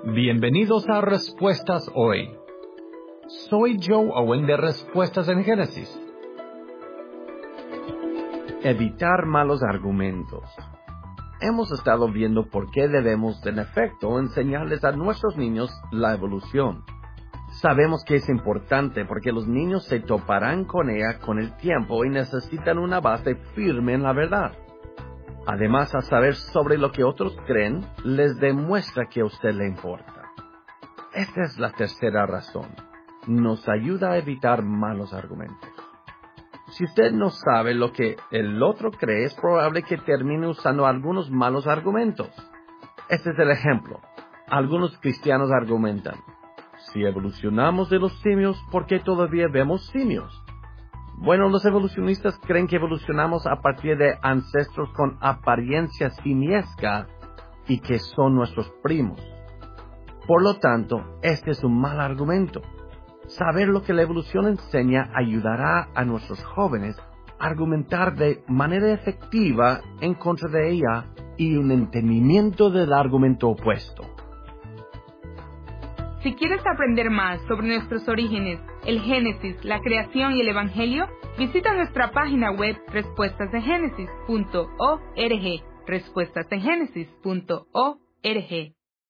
Bienvenidos a Respuestas Hoy. Soy Joe Owen de Respuestas en Génesis. Evitar malos argumentos. Hemos estado viendo por qué debemos, en efecto, enseñarles a nuestros niños la evolución. Sabemos que es importante porque los niños se toparán con ella con el tiempo y necesitan una base firme en la verdad. Además, a saber sobre lo que otros creen, les demuestra que a usted le importa. Esta es la tercera razón. Nos ayuda a evitar malos argumentos. Si usted no sabe lo que el otro cree, es probable que termine usando algunos malos argumentos. Este es el ejemplo. Algunos cristianos argumentan: si evolucionamos de los simios, ¿por qué todavía vemos simios? Bueno, los evolucionistas creen que evolucionamos a partir de ancestros con apariencia simiesca y que son nuestros primos. Por lo tanto, este es un mal argumento. Saber lo que la evolución enseña ayudará a nuestros jóvenes a argumentar de manera efectiva en contra de ella y un entendimiento del argumento opuesto. Si quieres aprender más sobre nuestros orígenes, el Génesis, la creación y el Evangelio, visita nuestra página web respuestasengenesis.org, respuestasengenesis.org.